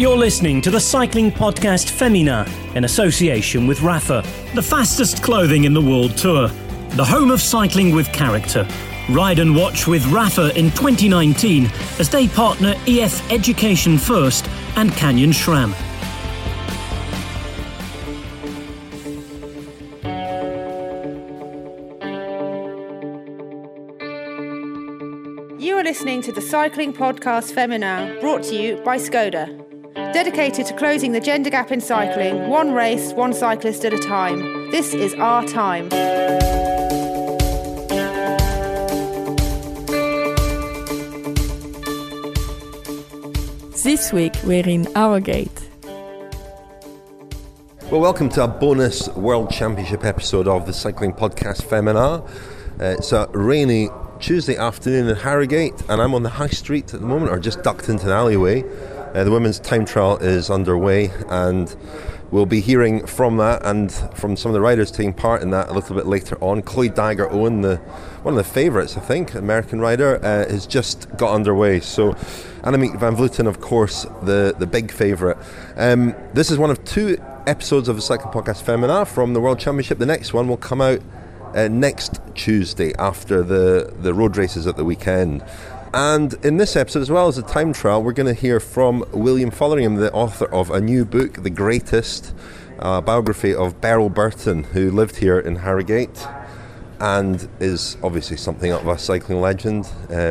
You're listening to the cycling podcast Femina in association with Rapha, the fastest clothing in the world tour, the home of cycling with character. Ride and watch with Rapha in 2019 as they partner EF Education First and Canyon SRAM. You are listening to the cycling podcast Femina, brought to you by Skoda. Dedicated to closing the gender gap in cycling, one race, one cyclist at a time. This is our time. This week we're in Harrogate. Well, welcome to a bonus World Championship episode of the cycling podcast Femina. It's a rainy Tuesday afternoon in Harrogate, and I'm on the high street at the moment, or just ducked into an alleyway. The women's time trial is underway, and we'll be hearing from that and from some of the riders taking part in that a little bit later on. Chloe Dagger-Owen, one of the favourites, I think, American rider, has just got underway. So Annemiek van Vleuten, of course, the big favourite. This is one of two episodes of the Cycling Podcast Femina from the World Championship. The next one will come out next Tuesday after the road races at the weekend. And in this episode, as well as the time trial, we're going to hear from William Fotheringham, the author of a new book, The Greatest, a biography of Beryl Burton, who lived here in Harrogate and is obviously something of a cycling legend.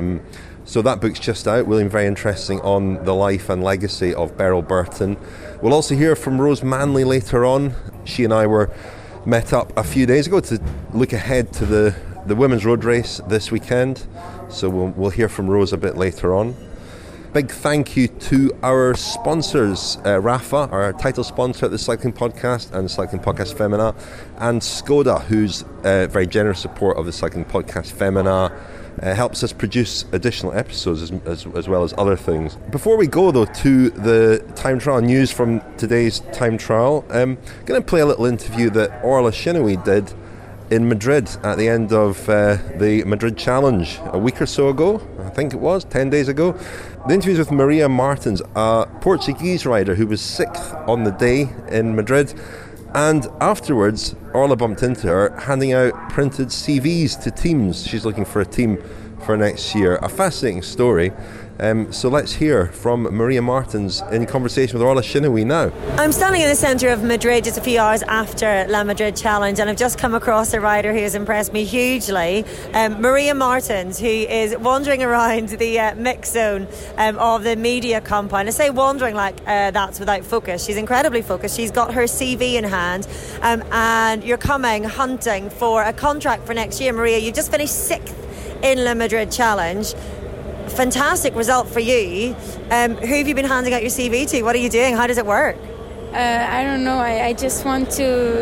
So that book's just out. William, very interesting on the life and legacy of Beryl Burton. We'll also hear from Rose Manley later on. She and I were met up a few days ago to look ahead to the women's road race this weekend. So we'll hear from Rose a bit later on. Big thank you to our sponsors, Rapha, our title sponsor at the Cycling Podcast and the Cycling Podcast Femina, and Skoda, whose very generous support of the Cycling Podcast Femina helps us produce additional episodes as well as other things. Before we go, though, to the time trial news from today's time trial, I'm going to play a little interview that Orla Shinawee did in Madrid at the end of the Madrid Challenge a week or so ago. I think it was 10 days ago. The interview is with Maria Martins, a Portuguese rider who was 6th on the day in Madrid, and afterwards Orla bumped into her handing out printed CVs to teams. She's looking for a team for next year. A fascinating story. So let's hear from Maria Martins in conversation with Orla Shinawee now. I'm standing in the centre of Madrid just a few hours after La Madrid Challenge, and I've just come across a rider who has impressed me hugely, Maria Martins, who is wandering around the mix zone of the media compound. I say wandering like that's without focus. She's incredibly focused. She's got her CV in hand, and you're coming hunting for a contract for next year. Maria, you just finished 6th in La Madrid Challenge. Fantastic result for you. Who have you been handing out your CV to? What are you doing? How does it work? I don't know. I just want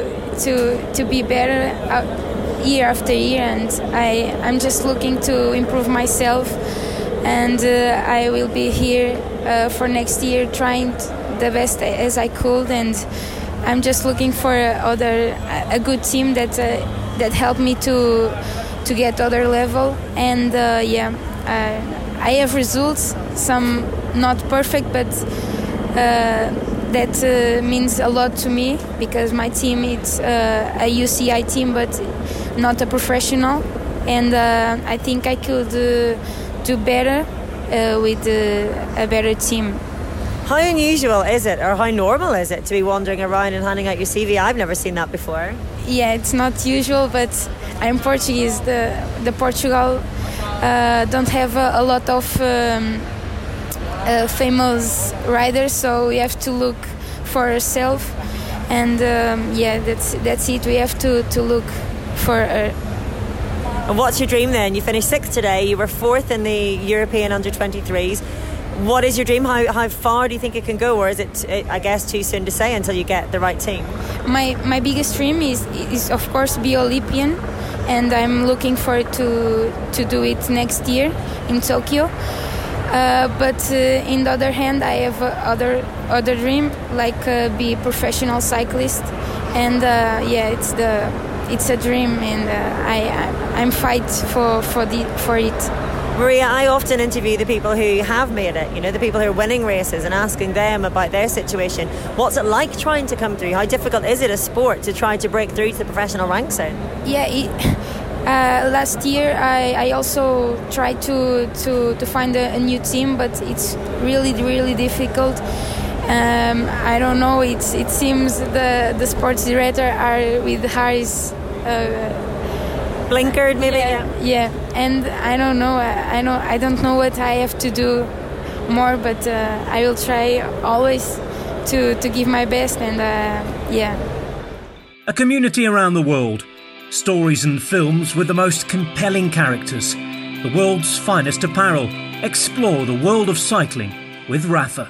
to be better year after year, and I'm just looking to improve myself. And I will be here for next year, trying the best as I could. And I'm just looking for a good team that helped me to get other level. And I have results, some not perfect, but that means a lot to me, because my team is a UCI team but not a professional, and I think I could do better with a better team. How unusual is it, or how normal is it, to be wandering around and handing out your CV? I've never seen that before. Yeah, it's not usual, but I'm Portuguese. The Portugal don't have a lot of famous riders, so we have to look for ourselves, and that's it. We have to look for And what's your dream then? You finished 6th today. You were 4th in the European under-23s. What is your dream? How far do you think it can go, or is it, I guess, too soon to say until you get the right team? My biggest dream is of course be Olympian, and I'm looking forward to do it next year in Tokyo. But in the other hand, I have other dream, like be professional cyclist, and it's a dream, and I'm fight for it. Maria, I often interview the people who have made it, you know, the people who are winning races, and asking them about their situation. What's it like trying to come through? How difficult is it a sport to try to break through to the professional ranks then? Yeah, last year I also tried to find a new team, but it's really, really difficult. I don't know, it seems the sports director are with Harris blinkered maybe. Yeah, and I don't know. I don't know what I have to do more, but I will try always to give my best. And A community around the world, stories and films with the most compelling characters, the world's finest apparel. Explore the world of cycling with Rapha.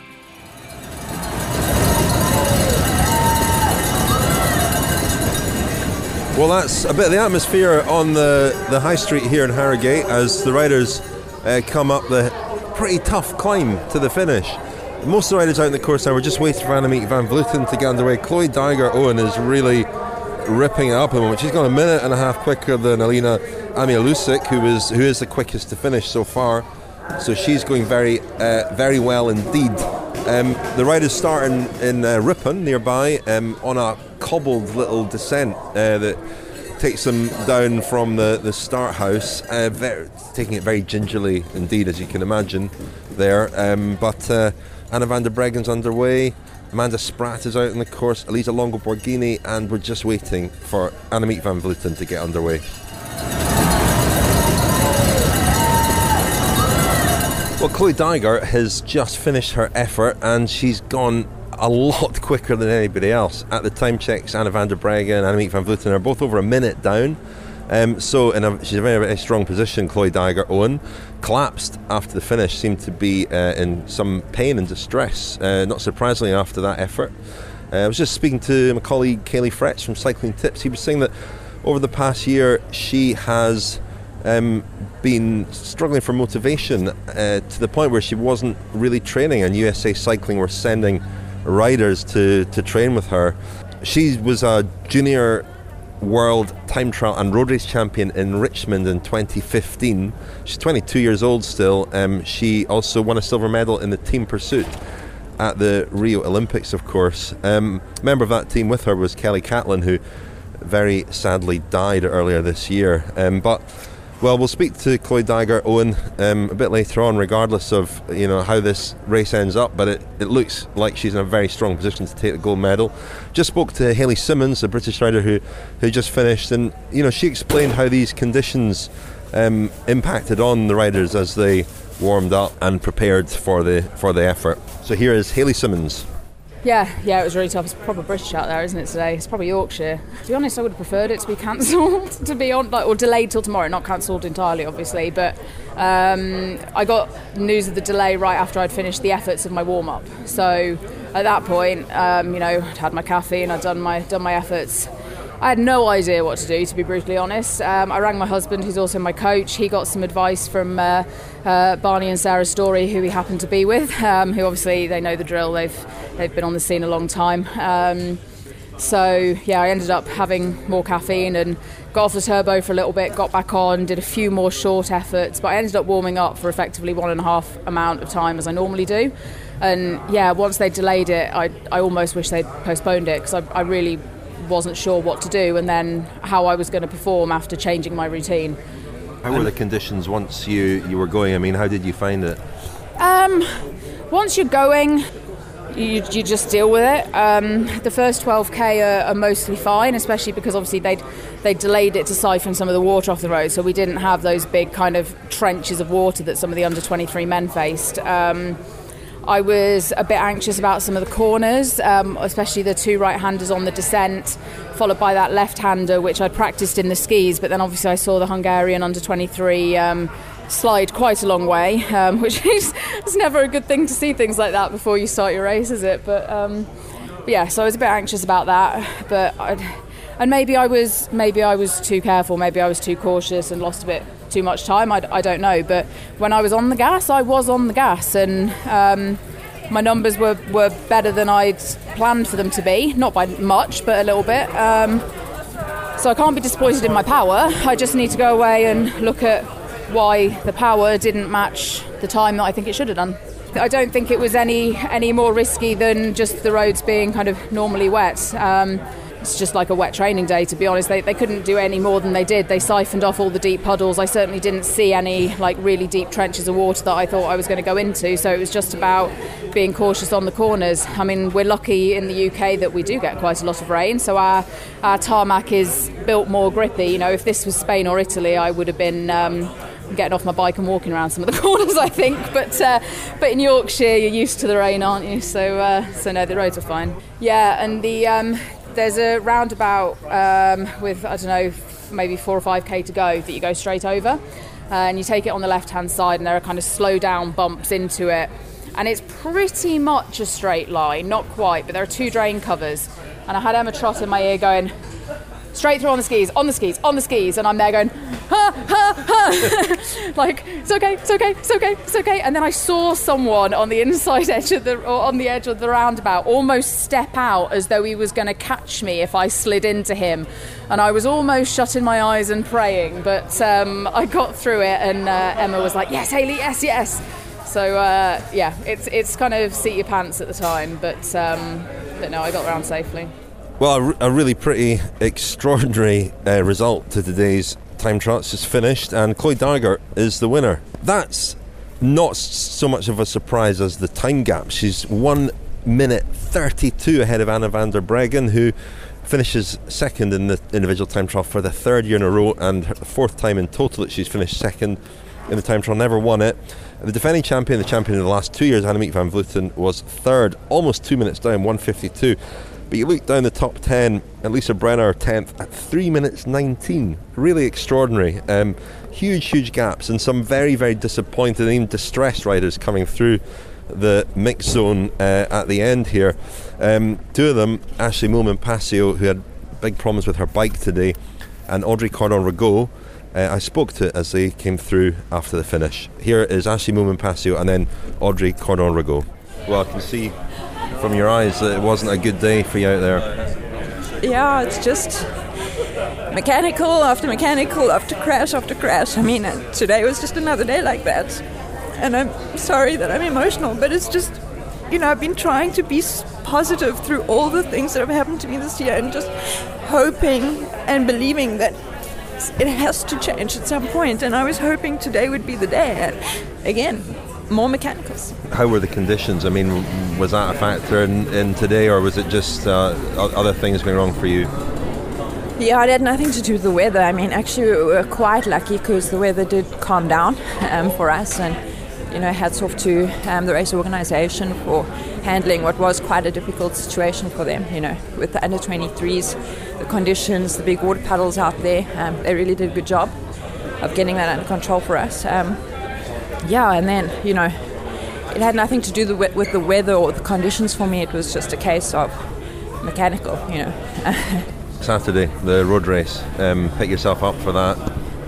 Well, that's a bit of the atmosphere on the high street here in Harrogate as the riders come up the pretty tough climb to the finish. Most of the riders out in the course now, we're just waiting for Annemiek van Vleuten to get underway. Chloe Dygert-Owen is really ripping it up at the moment. She's gone a minute and a half quicker than Alina Amialusic, who is the quickest to finish so far. So she's going very well indeed. The riders start in Ripon nearby on a cobbled little descent that takes them down from the start house, taking it very gingerly indeed, as you can imagine there. But Anna van der Breggen's underway, Amanda Spratt is out in the course, Elisa Longo Borghini, and we're just waiting for Annemiek van Vleuten to get underway. Well, Chloe Dygert has just finished her effort and she's gone a lot quicker than anybody else. At the time checks, Anna van der Breggen and Annemiek van Vleuten are both over a minute down. She's in a very, very strong position. Chloe Dygert-Owen collapsed after the finish, seemed to be in some pain and distress, not surprisingly after that effort. I was just speaking to my colleague Kaylee Fretz from Cycling Tips. He was saying that over the past year she has been struggling for motivation to the point where she wasn't really training, and USA Cycling were sending riders to train with her. She was a junior world time trial and road race champion in Richmond in 2015. She's 22 years old still. She also won a silver medal in the team pursuit at the Rio Olympics, of course. Member of that team with her was Kelly Catlin, who very sadly died earlier this year. Well, we'll speak to Chloe Dygert-Owen a bit later on, regardless of how this race ends up. But it looks like she's in a very strong position to take the gold medal. Just spoke to Hayley Simmons, a British rider who just finished, and she explained how these conditions impacted on the riders as they warmed up and prepared for the effort. So here is Hayley Simmons. Yeah, it was really tough. It's proper British out there, isn't it, today? It's probably Yorkshire. To be honest, I would have preferred it to be cancelled, to be on, or delayed till tomorrow. Not cancelled entirely, obviously, but I got news of the delay right after I'd finished the efforts of my warm-up. So at that point, I'd had my caffeine, I'd done my efforts. I had no idea what to do, to be brutally honest. I rang my husband, who's also my coach. He got some advice from Barney and Sarah Story, who he happened to be with, who obviously they know the drill. They've been on the scene a long time. I ended up having more caffeine and got off the turbo for a little bit, got back on, did a few more short efforts, but I ended up warming up for effectively 1.5 amount of time as I normally do. And once they delayed it, I almost wish they'd postponed it, because I really wasn't sure what to do and then how I was going to perform after changing my routine. How were the conditions once you were going? I mean, how did you find it? Once you're going, you just deal with it. The first 12k are mostly fine, especially because obviously they delayed it to siphon some of the water off the road, so we didn't have those big kind of trenches of water that some of the under 23 men faced. I was a bit anxious about some of the corners, especially the two right-handers on the descent, followed by that left-hander, which I'd practiced in the skis, but then obviously I saw the Hungarian under-23 slide quite a long way, which is never a good thing to see things like that before you start your race, is it? But so I was a bit anxious about that, and maybe I was too careful, maybe I was too cautious and lost a bit too much time, I don't know, but when I was on the gas, I was on the gas, and my numbers were better than I'd planned for them to be, not by much, but a little bit, so I can't be disappointed in my power. I just need to go away and look at why the power didn't match the time that I think it should have done. I don't think it was any more risky than just the roads being kind of normally wet. It's just like a wet training day, to be honest. They couldn't do any more than they did. They siphoned off all the deep puddles. I certainly didn't see any like really deep trenches of water that I thought I was going to go into. So it was just about being cautious on the corners. I mean, we're lucky in the UK that we do get quite a lot of rain. So our tarmac is built more grippy. You know, if this was Spain or Italy, I would have been getting off my bike and walking around some of the corners, I think. But in Yorkshire, you're used to the rain, aren't you? So no, the roads are fine. Yeah, and there's a roundabout with, I don't know, maybe 4 or 5k to go that you go straight over, and you take it on the left-hand side, and there are kind of slow down bumps into it, and it's pretty much a straight line, not quite, but there are 2 drain covers, and I had Emma Trott in my ear going, straight through on the skis, on the skis, on the skis, and I'm there going, ha, ha, ha, like, it's okay, and then I saw someone on the inside edge on the edge of the roundabout almost step out as though he was going to catch me if I slid into him, and I was almost shutting my eyes and praying, but I got through it, and Emma was like, yes, Hayley, yes. So yeah, it's kind of seat your pants at the time, but no, I got around safely. Well, a really pretty extraordinary result to today's time trials just finished, and Chloe Dargert is the winner. That's not so much of a surprise as the time gap. She's 1 minute 32 ahead of Anna van der Breggen, who finishes second in the individual time trial for the 3rd year in a row, and the 4th time in total that she's finished second in the time trial, never won it. The defending champion, the champion of the last 2 years, Annemiek van Vleuten, was 3rd, almost 2 minutes down, 1:52. But you look down the top 10, and Lisa Brenner 10th at 3 minutes 19. Really extraordinary. Huge gaps, and some very, very disappointed and even distressed riders coming through the mix zone at the end here. 2 of them, Ashleigh Moolman-Pasio, who had big problems with her bike today, and Audrey Cordon-Ragot, I spoke to as they came through after the finish. Here is Ashleigh Moolman-Pasio and then Audrey Cordon-Ragot. Well, I can see from your eyes that it wasn't a good day for you out there. Yeah, it's just mechanical after crash after crash. I mean, today was just another day like that. And I'm sorry that I'm emotional, but it's just, you know, I've been trying to be positive through all the things that have happened to me this year, and just hoping and believing that it has to change at some point. And I was hoping today would be the day. And again, more mechanicals. How were the conditions? I mean, was that a factor in today, or was it just other things going wrong for you? Yeah, it had nothing to do with the weather. I mean, actually, we were quite lucky because the weather did calm down for us, and, you know, hats off to the race organisation for handling what was quite a difficult situation for them, you know, with the under-23s, the conditions, the big water puddles out there. They really did a good job of getting that under control for us. Yeah, and then, you know, it had nothing to do with the weather or the conditions for me. It was just a case of mechanical, you know. Saturday, the road race. Pick yourself up for that?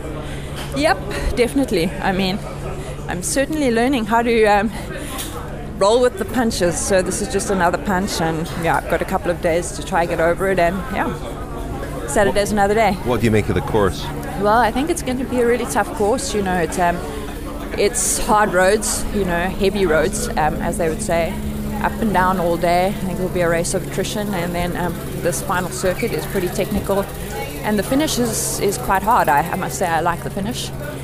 Yep, definitely. I mean, I'm certainly learning how to roll with the punches. So this is just another punch, and yeah, I've got a couple of days to try and get over it, and yeah, Saturday's another day. What do you make of the course? Well, I think it's going to be a really tough course. You know, it's hard roads, you know, heavy roads, as they would say, up and down all day. I think it will be a race of attrition, and then this final circuit is pretty technical, and the finish is quite hard. I must say I like the finish.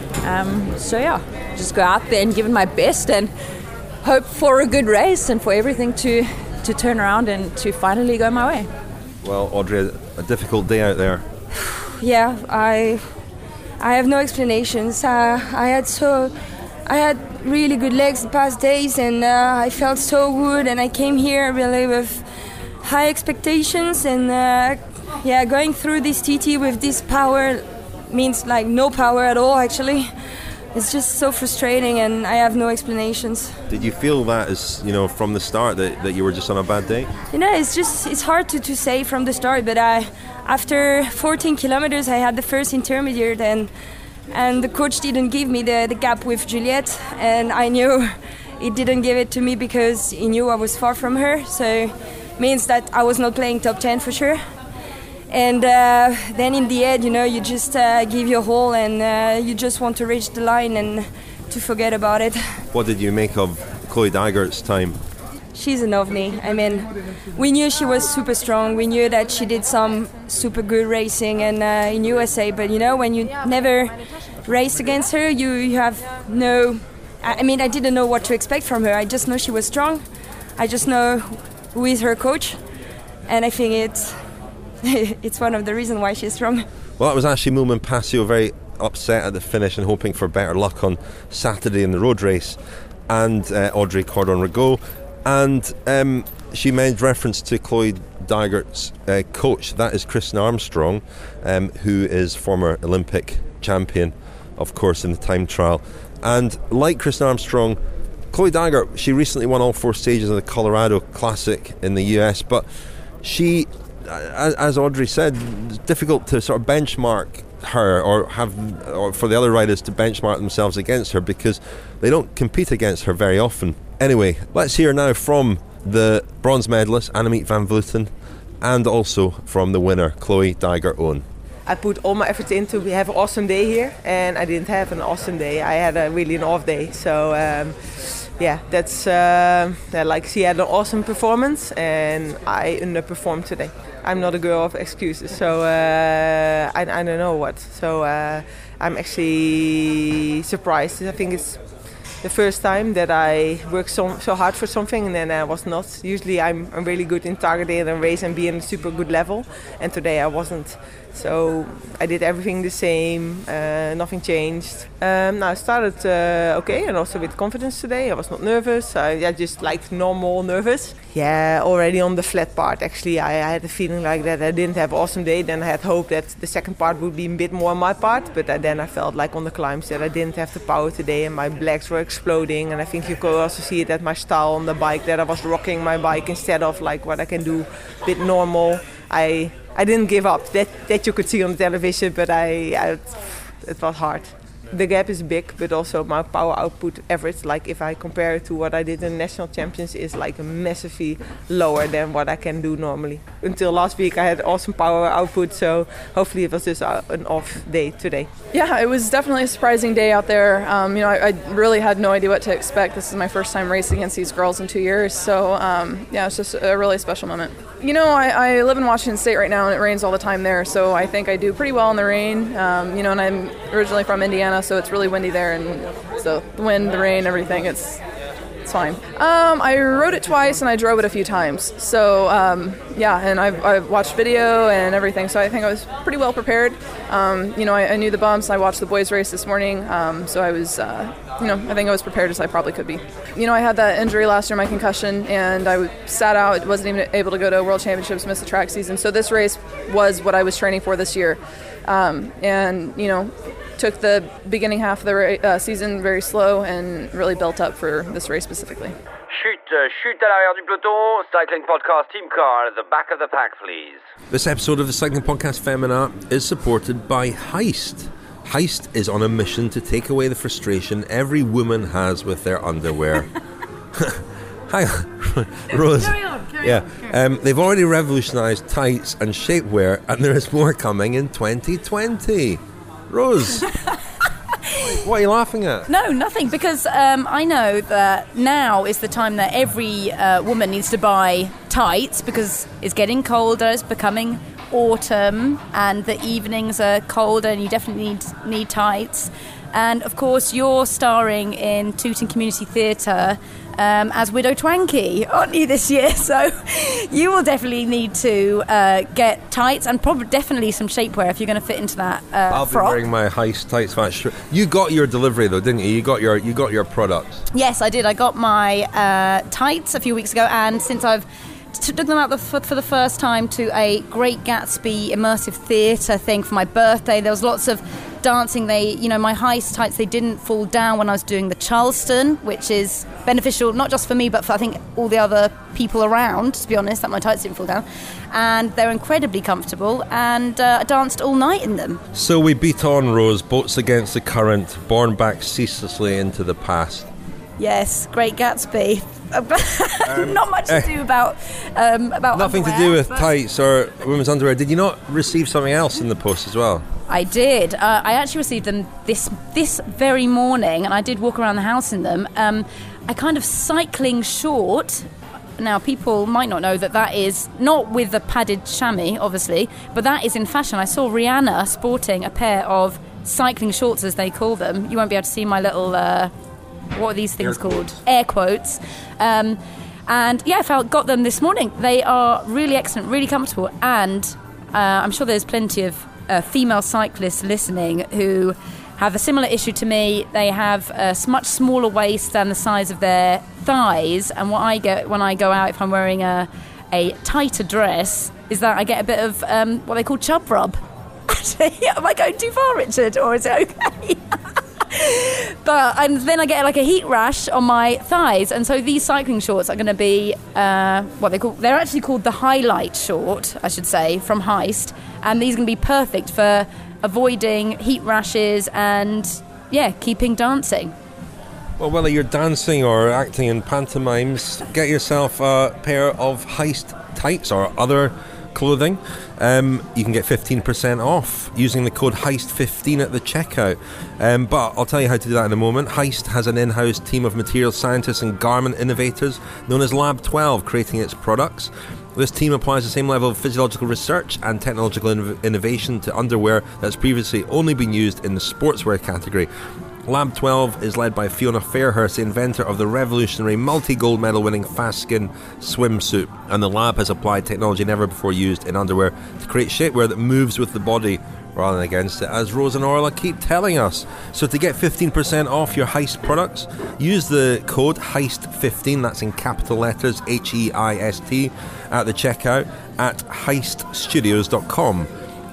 So yeah, just go out there and give it my best and hope for a good race and for everything to turn around and to finally go my way. Well, Audrey, a difficult day out there. Yeah, I have no explanations. I had really good legs the past days, and I felt so good, and I came here really with high expectations, and going through this TT with this power means like no power at all, actually. It's just so frustrating, and I have no explanations. Did you feel that as, you know, from the start that you were just on a bad day? You know, it's hard to say from the start, but after 14 kilometers I had the first intermediate, and the coach didn't give me the gap with Juliette, and I knew he didn't give it to me because he knew I was far from her, so it means that I was not playing top 10 for sure. And then in the end, you just give your all, and you just want to reach the line and to forget about it. What did you make of Chloe Dygert's time? She's an ovni. I mean, we knew she was super strong. We knew that she did some super good racing in USA. But when you never race against her, you have no. I mean, I didn't know what to expect from her. I just know she was strong. I just know who is her coach, and I think it's one of the reasons why she's strong. Well, that was Ashleigh Moolman-Pasio, very upset at the finish and hoping for better luck on Saturday in the road race, and Audrey Cordon-Ragot. And she made reference to Chloe Dygert's coach. That is Kristen Armstrong, who is former Olympic champion, of course, in the time trial. And like Kristen Armstrong, Chloe Dygert, she recently won all 4 stages of the Colorado Classic in the US, but she, as Audrey said, it's difficult to sort of benchmark her or for the other riders to benchmark themselves against her because they don't compete against her very often. Anyway, let's hear now from the bronze medalist Annemiek van Vleuten and also from the winner Chloe Dygert-Owen. I put all my efforts into we have an awesome day here, and I didn't have an awesome day. I had an off day. So that's like she had an awesome performance and I underperformed today. I'm not a girl of excuses, so I don't know what. So I'm actually surprised. I think it's the first time that I worked so hard for something and then I was not. Usually I'm really good in targeting and race and being a super good level, and today I wasn't. So I did everything the same, nothing changed. I started okay, and also with confidence today. I was not nervous, I just like normal nervous. Yeah, already on the flat part actually I had a feeling like that I didn't have an awesome day. Then I had hope that the second part would be a bit more my part, but then I felt like on the climbs that I didn't have the power today and my legs were exploding, and I think you could also see it at my style on the bike that I was rocking my bike instead of like what I can do a bit normal. I didn't give up. That you could see on the television, but it was hard. The gap is big, but also my power output average, like if I compare it to what I did in the national champions, is like massively lower than what I can do normally. Until last week I had awesome power output, so hopefully it was just an off day today. Yeah, it was definitely a surprising day out there. I really had no idea what to expect. This is my first time racing against these girls in 2 years, so it's just a really special moment. I live in Washington State right now and it rains all the time there, so I think I do pretty well in the rain. And I'm originally from Indiana, so it's really windy there, and so the wind, the rain, everything, it's fine. I rode it twice and I drove it a few times, so and I've watched video and everything, so I think I was pretty well prepared. I knew the bumps. I watched the boys race this morning, so I was I think I was prepared as I probably could be. I had that injury last year, my concussion, and I sat out, wasn't even able to go to World Championships, missed the track season, so this race was what I was training for this year. Took the beginning half of the season very slow and really built up for this race specifically. Chute à l'arrière du peloton, Cycling Podcast Team Car at the back of the pack, please. This episode of the Cycling Podcast Femina is supported by Heist. Heist is on a mission to take away the frustration every woman has with their underwear. Hi, Rose. Carry on. They've already revolutionised tights and shapewear, and there is more coming in 2020. Rose, what are you laughing at? No, nothing, because I know that now is the time that every woman needs to buy tights, because it's getting colder, it's becoming autumn, and the evenings are colder, and you definitely need tights. And of course, you're starring in Tooting Community Theatre as Widow Twanky, aren't you, this year? So you will definitely need to get tights and probably definitely some shapewear if you're going to fit into that I'll frock. be wearing my Heist tights. You got your delivery though, didn't you? You got your products. Yes, I did. I got my tights a few weeks ago, and since I've took them out for the first time to a Great Gatsby immersive theatre thing for my birthday, there was lots of dancing. My Heist tights, they didn't fall down when I was doing the Charleston, which is beneficial not just for me but for I think all the other people around, to be honest, that my tights didn't fall down, and they're incredibly comfortable, and I danced all night in them. So we beat on, Rose, boats against the current, borne back ceaselessly into the past. Yes, Great Gatsby. Not much to do about nothing underwear, to do with but tights or women's underwear. Did you not receive something else in the post as well? I did. I actually received them this very morning, and I did walk around the house in them. A kind of cycling short. Now, people might not know that is not with the padded chamois, obviously, but that is in fashion. I saw Rihanna sporting a pair of cycling shorts, as they call them. You won't be able to see my little, what are these things called? Air quotes. And yeah, I got them this morning. They are really excellent, really comfortable, and I'm sure there's plenty of female cyclists listening who have a similar issue to me. They have a much smaller waist than the size of their thighs, and what I get when I go out, if I'm wearing a tighter dress, is that I get a bit of what they call chub rub. Am I going too far, Richard, or is it okay? And then I get like a heat rash on my thighs, and so these cycling shorts are going to be they're actually called the Highlight short, I should say, from Heist, and these are going to be perfect for avoiding heat rashes and keeping dancing. Well, whether you're dancing or acting in pantomimes, get yourself a pair of Heist tights or other clothing. You can get 15% off using the code HEIST15 at the checkout. But I'll tell you how to do that in a moment. Heist has an in-house team of material scientists and garment innovators known as Lab 12 creating its products. This team applies the same level of physiological research and technological innovation to underwear that's previously only been used in the sportswear category. Lab 12 is led by Fiona Fairhurst, the inventor of the revolutionary multi-gold medal winning Fast Skin swimsuit, and the lab has applied technology never before used in underwear to create shapewear that moves with the body rather than against it, as Rose and Orla keep telling us. So to get 15% off your Heist products, use the code HEIST15, that's in capital letters, HEIST, at the checkout at heiststudios.com.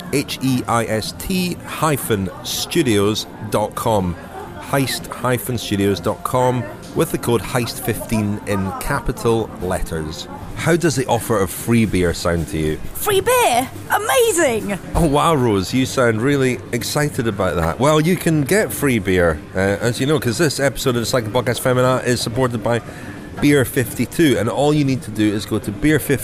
HEIST-studios.com. heist-studios.com with the code HEIST15 in capital letters. How does the offer of free beer sound to you? Free beer? Amazing! Oh wow, Rose, you sound really excited about that. Well, you can get free beer, as you know, because this episode of the Cycling Podcast Femina is supported by Beer 52, and all you need to do is go to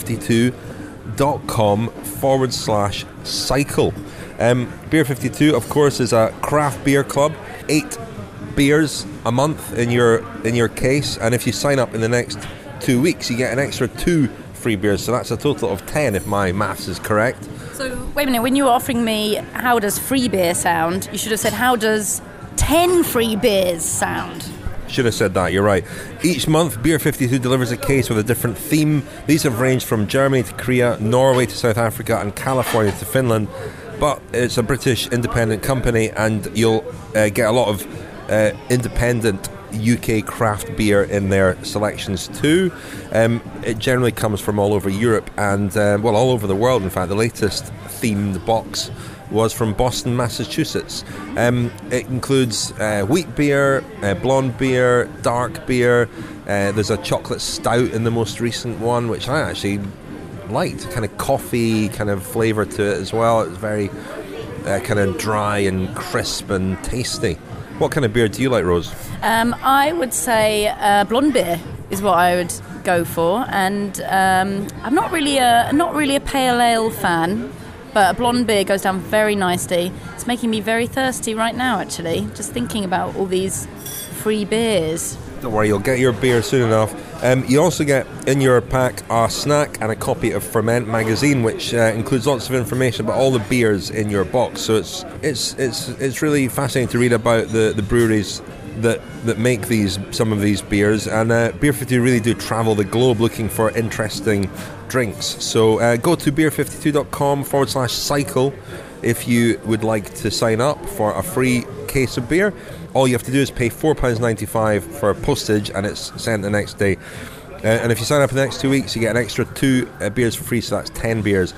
beer52.com/cycle. Beer 52, of course, is a craft beer club. 8 beers a month in your case, and if you sign up in the next 2 weeks, you get an extra 2 free beers, so that's a total of 10 if my maths is correct. So wait a minute, when you were offering me how does free beer sound, you should have said how does 10 free beers sound. Should have said that, you're right. Each month, Beer 52 delivers a case with a different theme. These have ranged from Germany to Korea, Norway to South Africa, and California to Finland. But it's a British independent company, and you'll get a lot of independent UK craft beer in their selections too. It generally comes from all over Europe and all over the world. In fact, the latest themed box was from Boston, Massachusetts. It includes wheat beer, blonde beer, dark beer. There's a chocolate stout in the most recent one, which I actually liked. Kind of coffee kind of flavour to it as well. It's very kind of dry and crisp and tasty. What kind of beer do you like, Rose? I would say blonde beer is what I would go for, and I'm not really a pale ale fan, but a blonde beer goes down very nicely. It's making me very thirsty right now, actually, just thinking about all these free beers. Don't worry, you'll get your beer soon enough. You also get in your pack a snack and a copy of Ferment magazine, which includes lots of information about all the beers in your box. So it's really fascinating to read about the breweries that make some of these beers. And Beer 52 really do travel the globe looking for interesting drinks. So go to beer52.com/cycle if you would like to sign up for a free case of beer. All you have to do is pay £4.95 for postage, and it's sent the next day. And if you sign up in the next 2 weeks, you get an extra 2 beers for free, so that's 10 beers.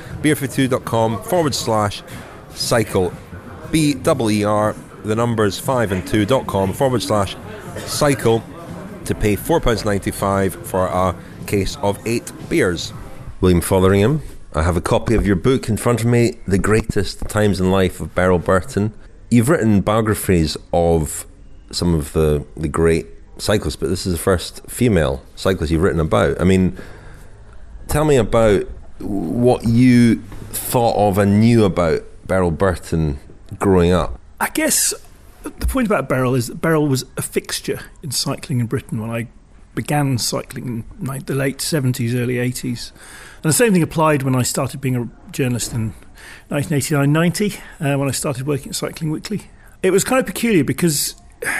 beer52.com/cycle. BEER, the numbers 5 and 2.com/cycle to pay £4.95 for a case of 8 beers. William Fotheringham, I have a copy of your book in front of me, The Greatest Times in Life of Beryl Burton. You've written biographies of some of the great cyclist, but this is the first female cyclist you've written about. I mean, tell me about what you thought of and knew about Beryl Burton growing up. I guess the point about Beryl is that Beryl was a fixture in cycling in Britain when I began cycling in the late 70s, early 80s. And the same thing applied when I started being a journalist in 1989-90, when I started working at Cycling Weekly. It was kind of peculiar because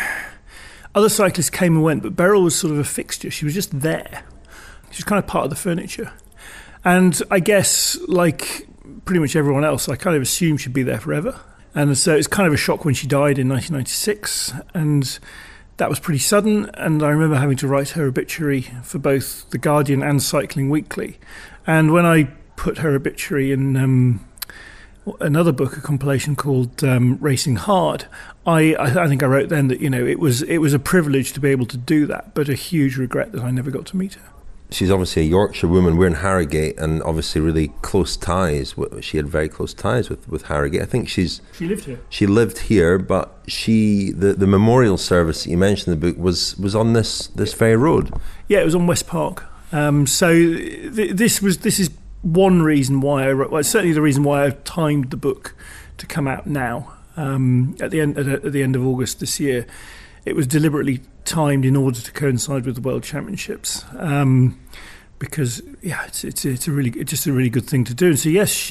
other cyclists came and went, but Beryl was sort of a fixture. She was just there. She was kind of part of the furniture. And I guess, like pretty much everyone else, I kind of assumed she'd be there forever. And so it's kind of a shock when she died in 1996. And that was pretty sudden. And I remember having to write her obituary for both The Guardian and Cycling Weekly. And when I put her obituary in another book, a compilation called Racing Hard, I think I wrote then that, it was a privilege to be able to do that, but a huge regret that I never got to meet her. She's obviously a Yorkshire woman. We're in Harrogate, and obviously really close ties. She had very close ties with Harrogate. I think she lived here. She lived here, but the memorial service that you mentioned in the book was on this very road. Yeah, it was on West Park. So this is one reason why I wrote. Well, certainly the reason why I've timed the book to come out now at the end of August this year. It was deliberately timed in order to coincide with the World Championships, because it's just a really good thing to do. And so yes,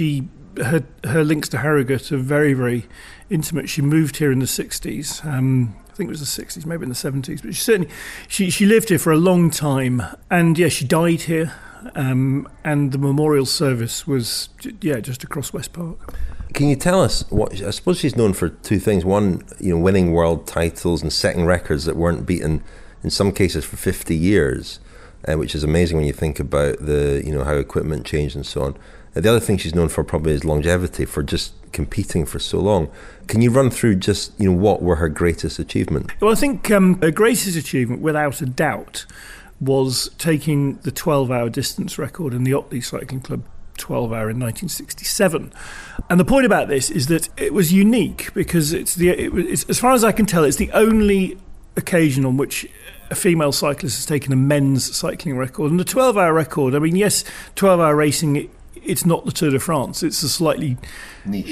her links to Harrogate are very, very intimate. She moved here in the 60s. I think it was the 60s, maybe in the 70s, but she lived here for a long time, and she died here. And the memorial service was just across West Park. Can you tell us what? I suppose she's known for two things. One, winning world titles and setting records that weren't beaten in some cases for 50 years, which is amazing when you think about how equipment changed and so on. The other thing she's known for probably is longevity, for just competing for so long. Can you run through just what were her greatest achievements? Well, I think her greatest achievement, without a doubt, was taking the 12-hour distance record in the Otley Cycling Club 12-hour in 1967. And the point about this is that it was unique because it's as far as I can tell, it's the only occasion on which a female cyclist has taken a men's cycling record. And the 12-hour record, I mean, yes, 12-hour racing, it's not the Tour de France. It's a slightly niche.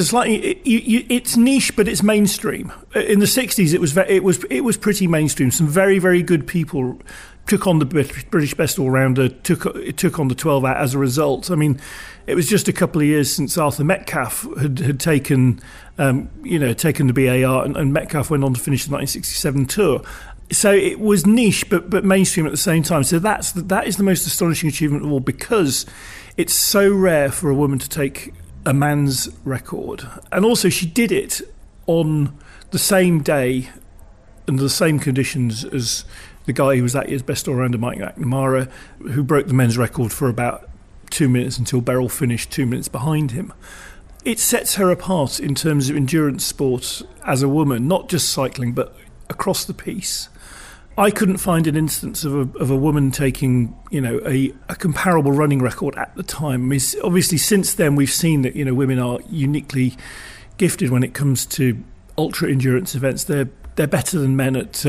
It's niche, but it's mainstream. In the 60s, it was pretty mainstream. Some very, very good people took on the British Best All-Rounder, took on the 12-hour as a result. I mean, it was just a couple of years since Arthur Metcalfe had taken the BAR, and Metcalfe went on to finish the 1967 Tour. So it was niche, but mainstream at the same time. So that is the most astonishing achievement of all, because it's so rare for a woman to take a man's record. And also she did it on the same day under the same conditions as the guy who was that year's best all-rounder, Mike McNamara, who broke the men's record for about 2 minutes until Beryl finished 2 minutes behind him. It sets her apart in terms of endurance sport as a woman, not just cycling, but across the piece. I couldn't find an instance of a woman taking, a comparable running record at the time. I mean, obviously, since then, we've seen that, women are uniquely gifted when it comes to ultra endurance events. They're better than men at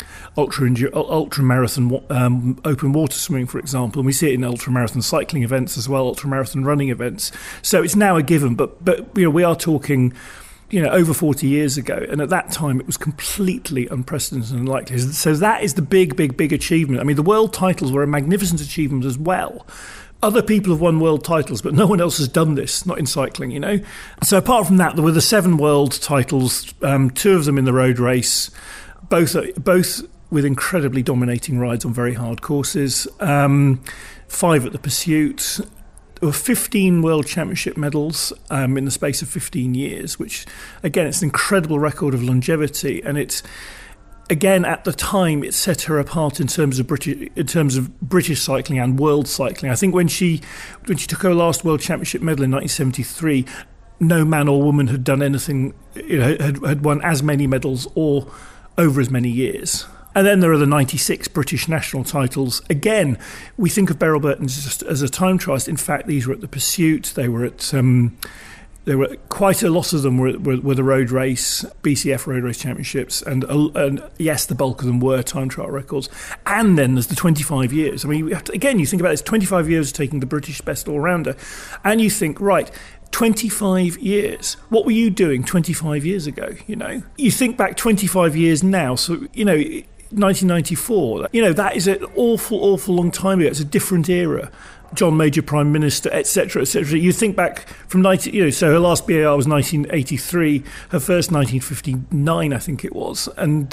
ultra marathon open water swimming, for example, and we see it in ultra marathon cycling events as well, ultra marathon running events. So it's now a given, but we are talking over 40 years ago, and at that time it was completely unprecedented and unlikely. So that is the big achievement. I mean, the world titles were a magnificent achievement as well. Other people have won world titles, but no one else has done this, not in cycling, So apart from that, there were the 7 world titles, 2 of them in the road race, both with incredibly dominating rides on very hard courses, 5 at the Pursuit. There were 15 World Championship medals in the space of 15 years, which, again, it's an incredible record of longevity, and it's, again, at the time, it set her apart in terms of British cycling and world cycling. I think when she took her last World Championship medal in 1973, no man or woman had done anything, had won as many medals or over as many years. And then there are the 96 British national titles. Again, we think of Beryl Burton just as a time trialist. In fact, these were at the Pursuit. They were at There were quite a lot of them were the road race, BCF Road Race Championships, and yes, the bulk of them were time trial records. And then there's the 25 years. I mean, again, you think about this, 25 years taking the British best all-rounder, and you think, right, 25 years. What were you doing 25 years ago, you know? You think back 25 years now, so, you know, 1994, you know, that is an awful long time ago. It's a different era. John Major Prime Minister, etc., etc. You think back from so her last BAR was 1983, her first 1959, I think it was, and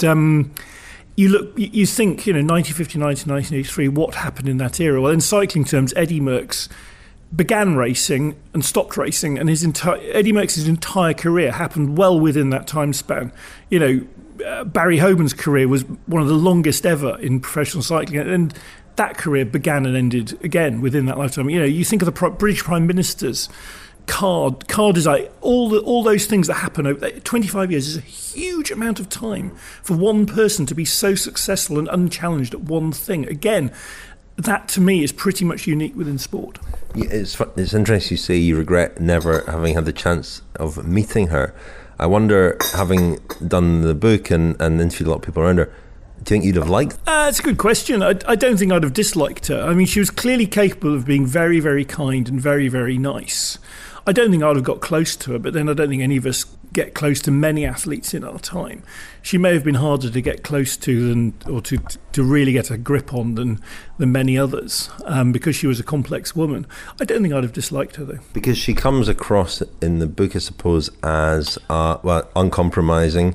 you think, you know, 1959 to 1983, what happened in that era? Well, in cycling terms, Eddie Merckx began racing and stopped racing, and Eddie Merckx's entire career happened well within that time span. You know, Barry Hoban's career was one of the longest ever in professional cycling, and that career began and ended again within that lifetime. You know, you think of the British Prime Ministers, car design, all those things that happen over 25 years is a huge amount of time for one person to be so successful and unchallenged at one thing. Again, that to me is pretty much unique within sport. Yeah, it's interesting you say you regret never having had the chance of meeting her. I wonder, having done the book and interviewed a lot of people around her, do you think you'd have liked? It's a good question. I don't think I'd have disliked her. I mean, she was clearly capable of being very, very kind and very, very nice. I don't think I'd have got close to her, but then I don't think any of us get close to many athletes in our time. She may have been harder to get close to to really get a grip on than many others, because she was a complex woman. I don't think I'd have disliked her, though. Because she comes across in the book, I suppose, as uncompromising,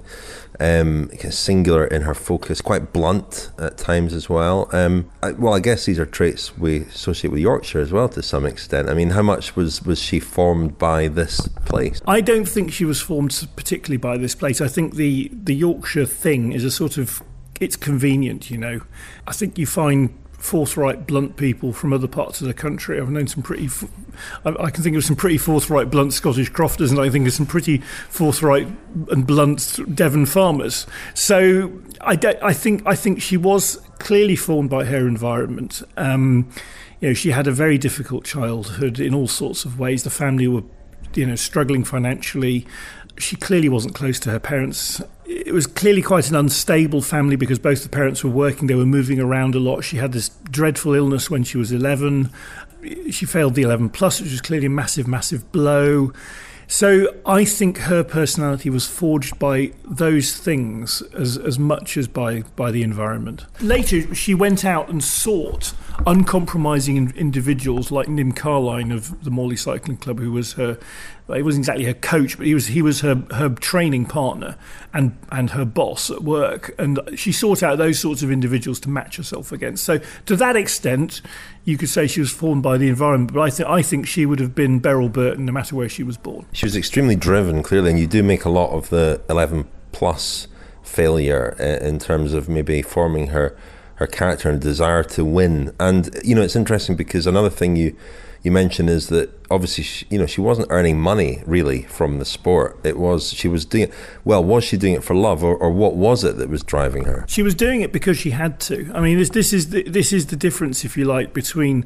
singular in her focus, quite blunt at times as well. I guess these are traits we associate with Yorkshire as well to some extent. I mean, how much was she formed by this place? I don't think she was formed particularly by this place. I think the Yorkshire thing is a sort of, it's convenient, you know. I think you find forthright, blunt people from other parts of the country. I've known some I can think of some pretty forthright, blunt Scottish crofters, and I think of some pretty forthright and blunt Devon farmers. So I think she was clearly formed by her environment. You know, she had a very difficult childhood in all sorts of ways. The family were, you know, struggling financially. She clearly wasn't close to her parents. It was clearly quite an unstable family because both the parents were working. They were moving around a lot. She had this dreadful illness when she was 11. She failed the 11 plus, which was clearly a massive, massive blow. So I think her personality was forged by those things as much as by the environment. Later, she went out and sought uncompromising individuals like Nim Carline of the Morley Cycling Club, who was her, he wasn't exactly her coach, but he was her training partner and her boss at work. And she sought out those sorts of individuals to match herself against. So to that extent, you could say she was formed by the environment, but I think she would have been Beryl Burton no matter where she was born. She was extremely driven, clearly, and you do make a lot of the 11 plus failure in terms of maybe forming her character and desire to win. And, you know, it's interesting because another thing you mentioned is that obviously she wasn't earning money really from the sport. She was doing it. Well, was she doing it for love, or what was it that was driving her? She was doing it because she had to. I mean, this is the difference, if you like, between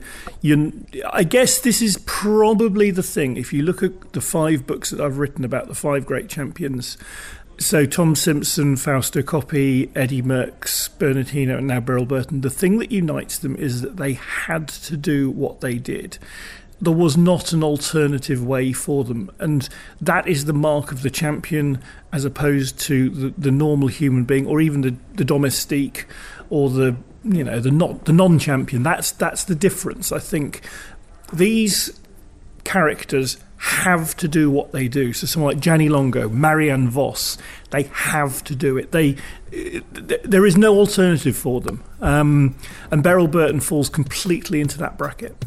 I guess this is probably the thing. If you look at the 5 books that I've written about the 5 great champions. So Tom Simpson, Fausto Coppi, Eddie Merckx, Bernard Hinault, and now Beryl Burton, the thing that unites them is that they had to do what they did. There was not an alternative way for them, and that is the mark of the champion as opposed to the normal human being, or even the domestique, or the non-champion. That's the difference. I think these characters have to do what they do. So someone like Gianni Longo, Marianne Vos, they have to do it. There is no alternative for them. And Beryl Burton falls completely into that bracket.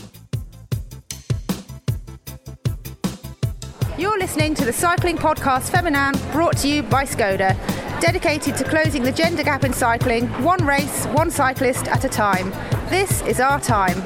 You're listening to the cycling podcast Feminin, brought to you by Skoda, dedicated to closing the gender gap in cycling, one race, one cyclist at a time. This is our time.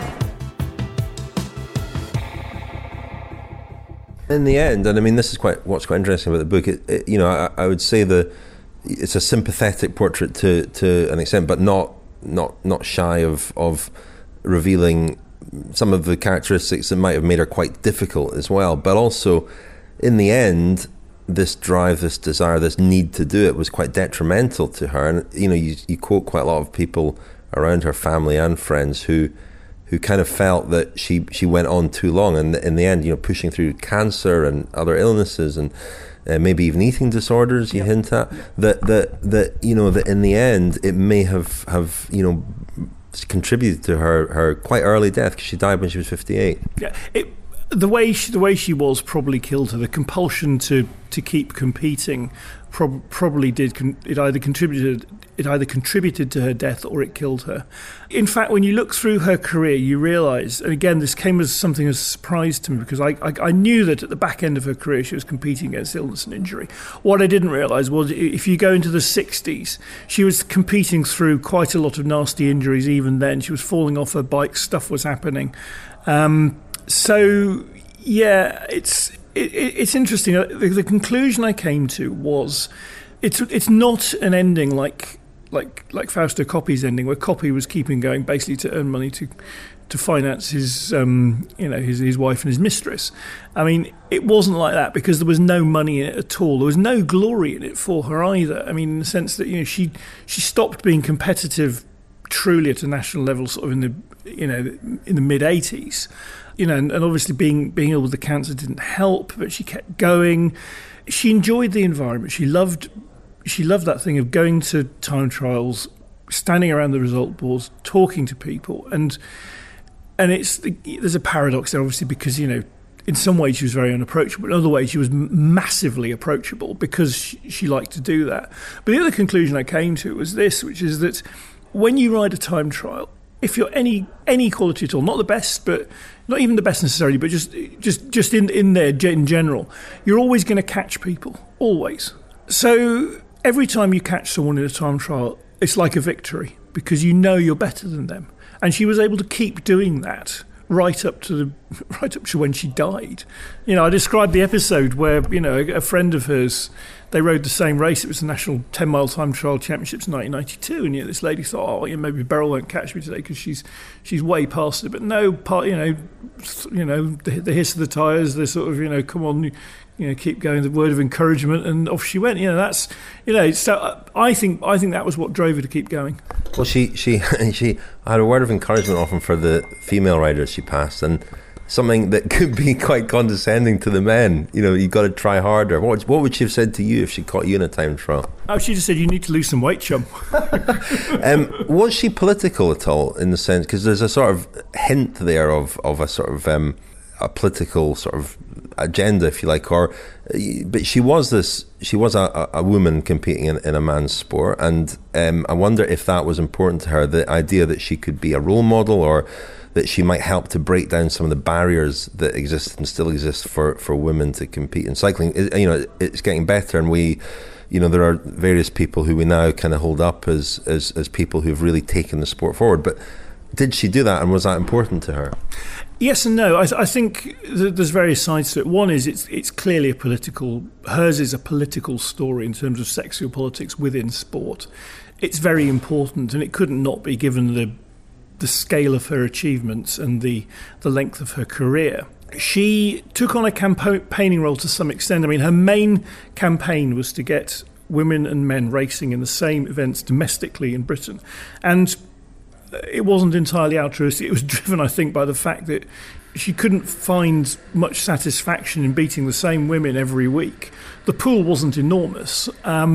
In the end, and I mean, this is what's quite interesting about the book. I would say it's a sympathetic portrait to an extent, but not shy of revealing some of the characteristics that might have made her quite difficult as well. But also, in the end, this drive, this desire, this need to do it was quite detrimental to her. And you quote quite a lot of people around her, family and friends, who kind of felt that she went on too long, and in the end, pushing through cancer and other illnesses and maybe even eating disorders. You hint at that in the end it may have contributed to her quite early death, because she died when she was 58. Yeah. The way she was probably killed her. The compulsion to keep competing probably did. It either contributed to her death or it killed her. In fact, when you look through her career, you realise, and again, this came as something as a surprise to me, because I knew that at the back end of her career she was competing against illness and injury. What I didn't realise was, if you go into the 60s, she was competing through quite a lot of nasty injuries. Even then, she was falling off her bike. Stuff was happening. So yeah, it's interesting. The conclusion I came to was, it's not an ending like Fausto Coppi's ending, where Coppi was keeping going basically to earn money to finance his his wife and his mistress. I mean, it wasn't like that, because there was no money in it at all. There was no glory in it for her either. I mean, in the sense that she stopped being competitive truly at a national level sort of in the mid 80s. And obviously being ill with the cancer didn't help, but she kept going. She enjoyed the environment. She loved that thing of going to time trials, standing around the result boards, talking to people, and there's a paradox there, obviously, because in some ways she was very unapproachable, in other ways she was massively approachable, because she liked to do that. But the other conclusion I came to was this, which is that when you ride a time trial, if you're any quality at all, not the best, but not even the best necessarily, but just in there in general, you're always going to catch people, always. So every time you catch someone in a time trial, it's like a victory, because you're better than them. And she was able to keep doing that right up to when she died. I described the episode where a friend of hers, they rode the same race. It was the National 10-Mile Time Trial Championships in 1992, and this lady thought, maybe Beryl won't catch me today because she's way past it. But no, the hiss of the tyres, the sort of come on, keep going, the word of encouragement, and off she went. That's so I think that was what drove her to keep going. Well, she had a word of encouragement often for the female riders she passed, and something that could be quite condescending to the men. You got to try harder. What would she have said to you if she caught you in a time trial? Oh, she just said, you need to lose some weight, chum. Was she political at all, in the sense, because there's a sort of hint there of a sort of a political sort of agenda, if you like, but she was a woman competing in a man's sport, and I wonder if that was important to her, the idea that she could be a role model, or that she might help to break down some of the barriers that exist and still exist for women to compete in cycling. It's getting better, and there are various people who we now kind of hold up as people who've really taken the sport forward. But did she do that, and was that important to her? Yes and no. I think there's various sides to it. One is it's clearly hers is a political story in terms of sexual politics within sport. It's very important, and it couldn't not be, given the scale of her achievements and the length of her career. She took on a campaigning role to some extent. I mean, her main campaign was to get women and men racing in the same events domestically in Britain. And it wasn't entirely altruistic. It was driven, I think, by the fact that she couldn't find much satisfaction in beating the same women every week. The pool wasn't enormous.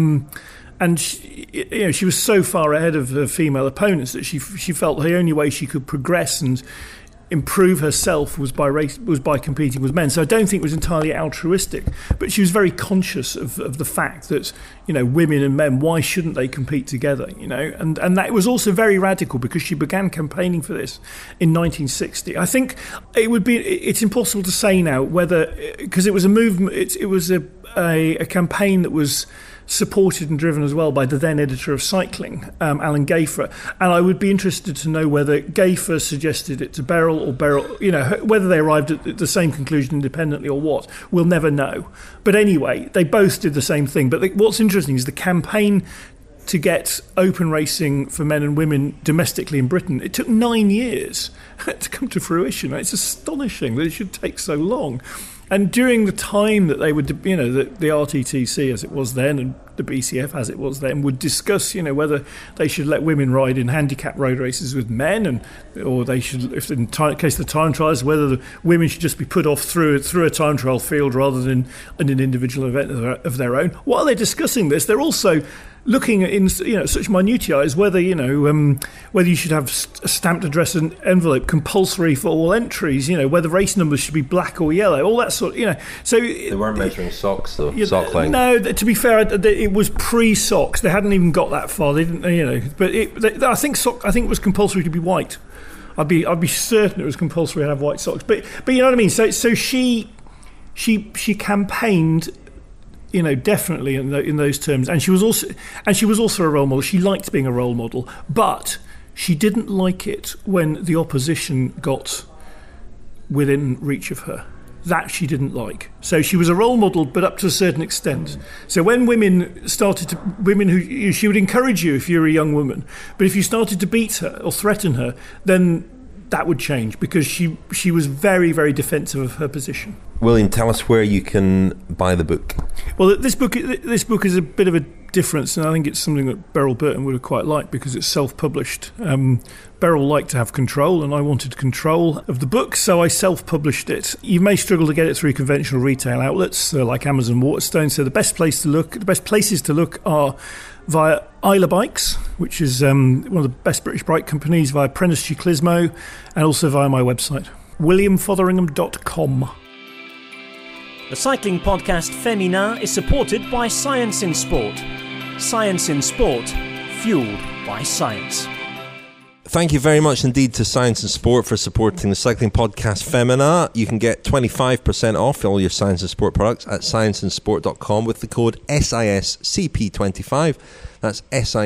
And she was so far ahead of her female opponents that she felt the only way she could progress and improve herself was by competing with men. So I don't think it was entirely altruistic, but she was very conscious of the fact that women and men, why shouldn't they compete together? And that was also very radical, because she began campaigning for this in 1960. I think it's impossible to say now whether, because it was a movement, it was a campaign that was supported and driven as well by the then editor of Cycling, Alan Gayfer. And I would be interested to know whether Gayfer suggested it to Beryl, or Beryl, whether they arrived at the same conclusion independently or what. We'll never know. But anyway, they both did the same thing. But what's interesting is the campaign to get open racing for men and women domestically in Britain, it took 9 years to come to fruition. It's astonishing that it should take so long. And during the time that they would, the RTTC as it was then and the BCF as it was then would discuss, whether they should let women ride in handicap road races with men, or they should, if in case of the time trials, whether the women should just be put off through a time trial field rather than in an individual event of their own. While they're discussing this, they're also looking at such minutiae as whether you should have a stamped address and envelope compulsory for all entries, whether race numbers should be black or yellow, all that sort of, so they weren't measuring socks though. Sock length. No, to be fair, it was pre-socks. They hadn't even got that far. They didn't, but I think it was compulsory to be white. I'd be certain it was compulsory to have white socks. But you know what I mean. So she campaigned, definitely in those terms, and she was also a role model. She liked being a role model, but she didn't like it when the opposition got within reach of her. That she didn't like. So she was a role model, but up to a certain extent. So when women who she would encourage you if you're a young woman, but if you started to beat her or threaten her, then that would change, because she was very, very defensive of her position. William, tell us where you can buy the book. Well, this book is a bit of a difference, and I think it's something that Beryl Burton would have quite liked, because it's self-published. Beryl liked to have control, and I wanted control of the book, so I self-published it. You may struggle to get it through conventional retail outlets like Amazon, Waterstone. So the best places to look are via Isla Bikes, which is one of the best British bike companies, via Prentice Ciclismo, and also via my website, williamfotheringham.com. The cycling podcast Femina is supported by Science in Sport. Science in Sport, fueled by science. Thank you very much indeed to Science and Sport for supporting the cycling podcast Femina. You can get 25% off all your Science and Sport products at scienceandsport.com with the code SISCP25. That's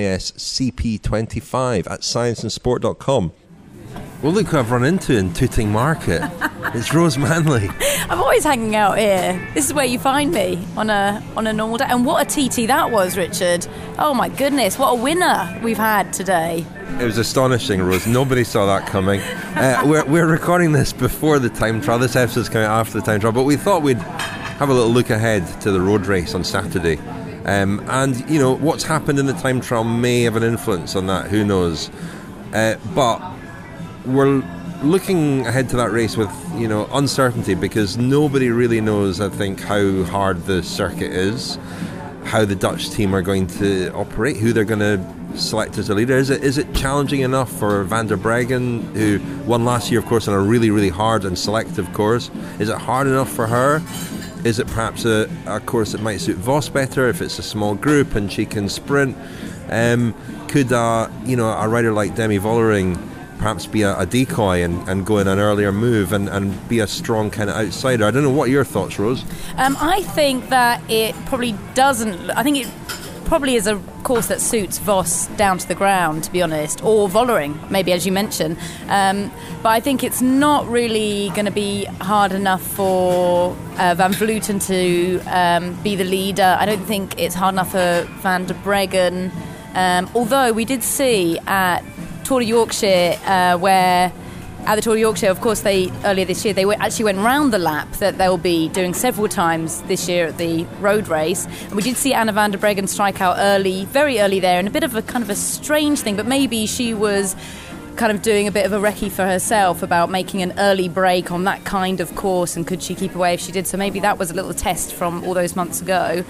SISCP25 at scienceandsport.com. Well, look who I've run into in Tooting Market. It's Rose Manley. I'm always hanging out here. This is where you find me on a normal day. And what a TT that was, Richard. Oh my goodness, what a winner we've had today. It was astonishing, Rose. Nobody saw that coming. We're recording this before the time trial. This episode's coming after the time trial, but we thought we'd have a little look ahead to the road race on Saturday. And what's happened in the time trial may have an influence on that. Who knows? But we're looking ahead to that race with uncertainty, because nobody really knows, I think, how hard the circuit is, how the Dutch team are going to operate, who they're going to select as a leader. Is it challenging enough for Van der Breggen, who won last year, of course, on a really, really hard and selective course? Is it hard enough for her? Is it perhaps a course that might suit Vos better if it's a small group and she can sprint? Could a rider like Demi Vollering perhaps be a decoy and go in an earlier move and be a strong kind of outsider? I don't know. What are your thoughts, Rose? I think that it probably doesn't. I think it probably is a course that suits Vos down to the ground, to be honest, or Vollering, maybe, as you mentioned. But I think it's not really going to be hard enough for Van Vleuten to be the leader. I don't think it's hard enough for Van der Breggen. Although we did see at Tour of Yorkshire, where at the Tour of Yorkshire, of course, earlier this year, they actually went round the lap that they'll be doing several times this year at the road race. And we did see Anna van der Breggen strike out early, very early there, and a bit of a kind of a strange thing, but maybe she was kind of doing a bit of a recce for herself about making an early break on that kind of course, and could she keep away if she did. So maybe that was a little test from all those months ago.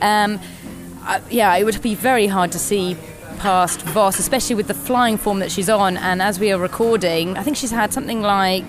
It would be very hard to see past Vos, especially with the flying form that she's on. And as we are recording, I think she's had something like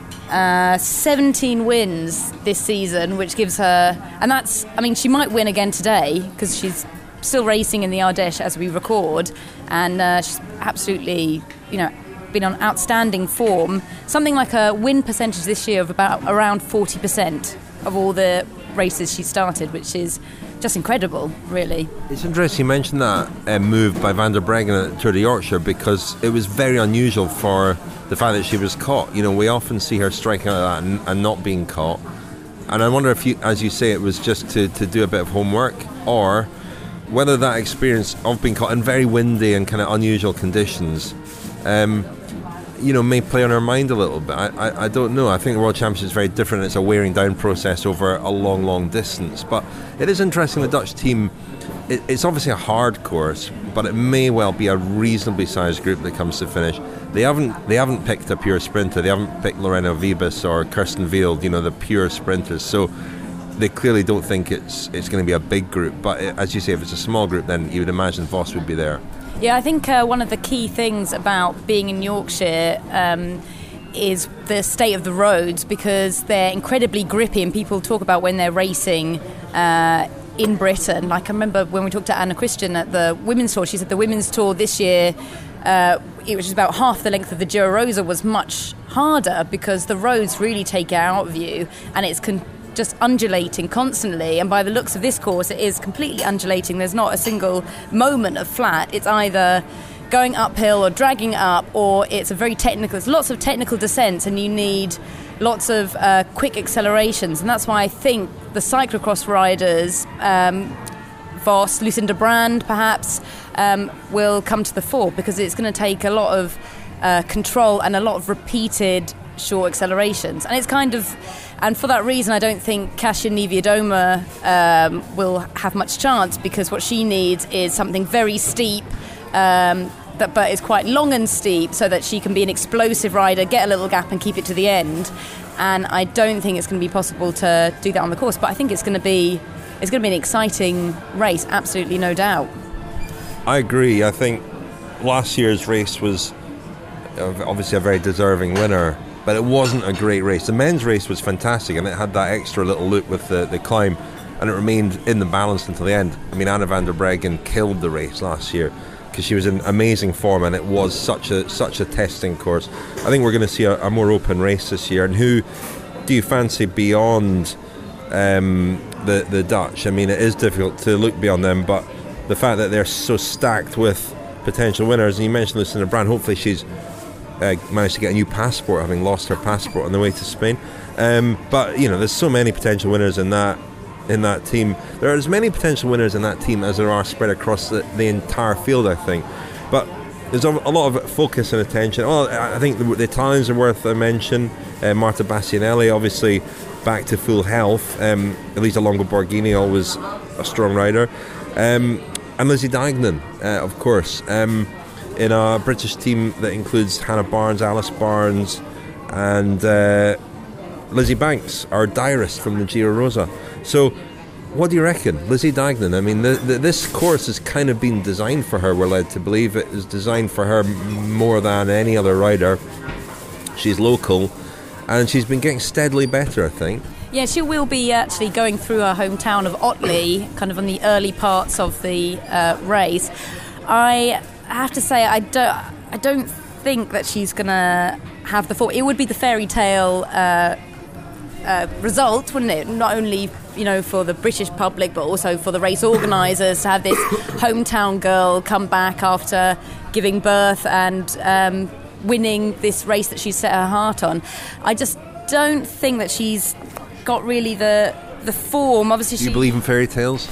17 wins this season, which gives her, and that's, I mean, she might win again today because she's still racing in the Ardèche as we record, and she's absolutely, been on outstanding form. Something like a win percentage this year of around 40% of all the races she started, which is just incredible, really. It's interesting you mentioned that move by Van der Breggen at Tour de Yorkshire, because it was very unusual for the fact that she was caught. We often see her striking out like that and not being caught. And I wonder if, as you say, it was just to do a bit of homework, or whether that experience of being caught in very windy and kind of unusual conditions may play on her mind a little bit. I don't know. I think the World Championship is very different. It's a wearing down process over a long distance. But it is interesting, the Dutch team, it's obviously a hard course, but it may well be a reasonably sized group that comes to finish. They haven't picked a pure sprinter. They haven't picked Lorena Wiebes or Kirsten Wild, the pure sprinters. So they clearly don't think it's going to be a big group. But as you say, if it's a small group, then you would imagine Vos would be there. Yeah, I think one of the key things about being in Yorkshire is the state of the roads, because they're incredibly grippy, and people talk about when they're racing in Britain. Like, I remember when we talked to Anna Christian at the Women's Tour, she said the Women's Tour this year, it was about half the length of the Giro Rosa, was much harder because the roads really take it out of you, and it's just undulating constantly. And by the looks of this course, it is completely undulating. There's not a single moment of flat. It's either going uphill or dragging up, or it's a very technical. There's lots of technical descents, and you need lots of quick accelerations. And that's why I think the cyclocross riders, Vos, Lucinda Brand perhaps, will come to the fore, because it's going to take a lot of control and a lot of repeated short accelerations. And it's and for that reason, I don't think Kasia Niewiadoma will have much chance, because what she needs is something very steep, but is quite long and steep, so that she can be an explosive rider, get a little gap and keep it to the end. And I don't think it's going to be possible to do that on the course, but I think it's going to be an exciting race, absolutely no doubt. I agree. I think last year's race was obviously a very deserving winner, but it wasn't a great race. The men's race was fantastic, and it had that extra little loop with the climb, and it remained in the balance until the end. I mean, Anna van der Breggen killed the race last year because she was in amazing form, and it was such a testing course. I think we're going to see a more open race this year. And who do you fancy beyond the Dutch? I mean, it is difficult to look beyond them, but the fact that they're so stacked with potential winners, and you mentioned Lucinda Brand, hopefully she's managed to get a new passport, having lost her passport on the way to Spain. But there's so many potential winners in that team. There are as many potential winners in that team as there are spread across the entire field, I think. But there's a lot of focus and attention. Well, I think the Italians are worth a mention. Marta Bastianelli, obviously back to full health. Elisa Longo Borghini, always a strong rider. And Lizzie Deignan, of course. In a British team that includes Hannah Barnes, Alice Barnes, and Lizzie Banks, our diarist from the Giro Rosa. So, what do you reckon, Lizzie Deignan? I mean, this course has kind of been designed for her. We're led to believe it is designed for her more than any other rider. She's local, and she's been getting steadily better, I think. Yeah, she will be actually going through her hometown of Otley, kind of on the early parts of the race. I have to say, I don't think that she's going to have the form. It would be the fairy tale result, wouldn't it? Not only for the British public, but also for the race organisers to have this hometown girl come back after giving birth and winning this race that she's set her heart on. I just don't think that she's got really the form. Obviously, do you believe in fairy tales?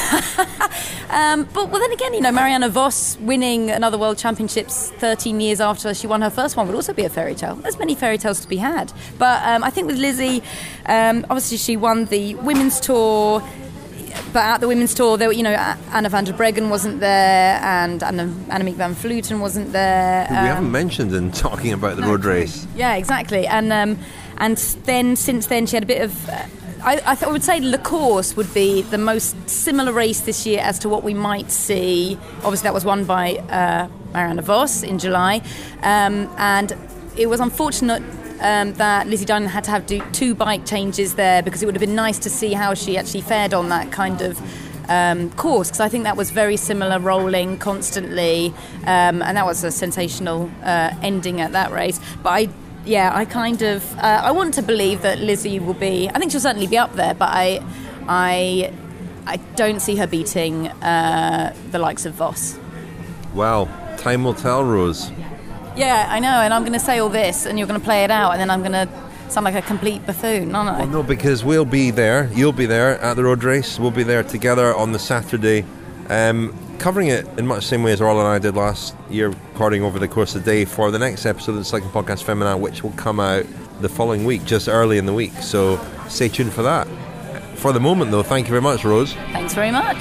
But then again, Marianne Vos winning another World Championships 13 years after she won her first one would also be a fairy tale. There's many fairy tales to be had. But I think with Lizzie, obviously she won the Women's Tour, but at the Women's Tour, there were, Anna van der Breggen wasn't there, and Annemiek van Vleuten wasn't there. We haven't mentioned in talking about the road race. Yeah, exactly. And then since then she had a bit of... I would say Le Course would be the most similar race this year as to what we might see. Obviously, that was won by Marianne Vos in July. And it was unfortunate that Lizzie Deignan had to have two bike changes there, because it would have been nice to see how she actually fared on that kind of course, because I think that was very similar, rolling constantly. And that was a sensational ending at that race. But I want to believe that Lizzie will be... I think she'll certainly be up there, but I don't see her beating the likes of Vos. Well, time will tell, Rose. Yeah, I know, and I'm going to say all this, and you're going to play it out, and then I'm going to sound like a complete buffoon, aren't I? Well, no, because we'll be there, you'll be there at the road race, we'll be there together on the Saturday. covering it in much the same way as Orla and I did last year, recording over the course of the day for the next episode of the Cycling Podcast Femina, which will come out the following week, just early in the week. So stay tuned for that. For the moment, though, thank you very much, Rose. Thanks very much.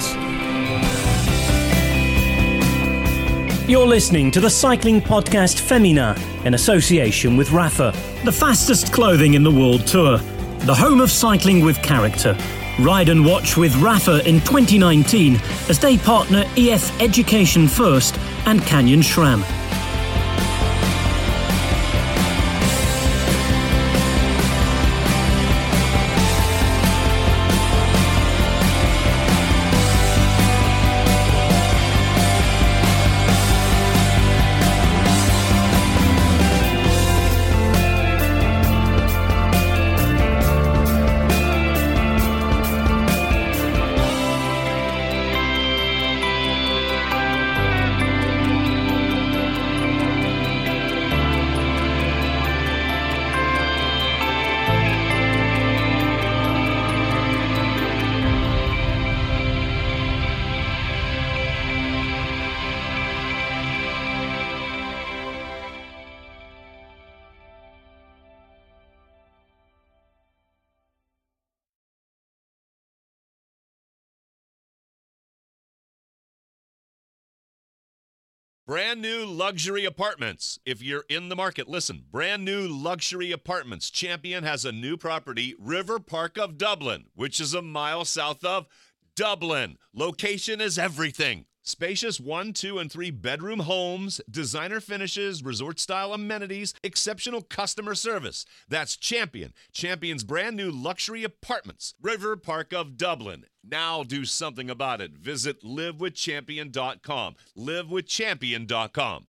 You're listening to the Cycling Podcast Femina in association with Rapha, the fastest clothing in the World Tour, the home of cycling with character. Ride and watch with Rapha in 2019 as they partner EF Education First and Canyon SRAM. Brand new luxury apartments. If you're in the market, listen. Brand new luxury apartments. Champion has a new property, River Park of Dublin, which is a mile south of Dublin. Location is everything. Spacious 1, 2, and 3 bedroom homes, designer finishes, resort-style amenities, exceptional customer service. That's Champion. Champion's brand new luxury apartments, River Park of Dublin. Now do something about it. Visit livewithchampion.com. livewithchampion.com.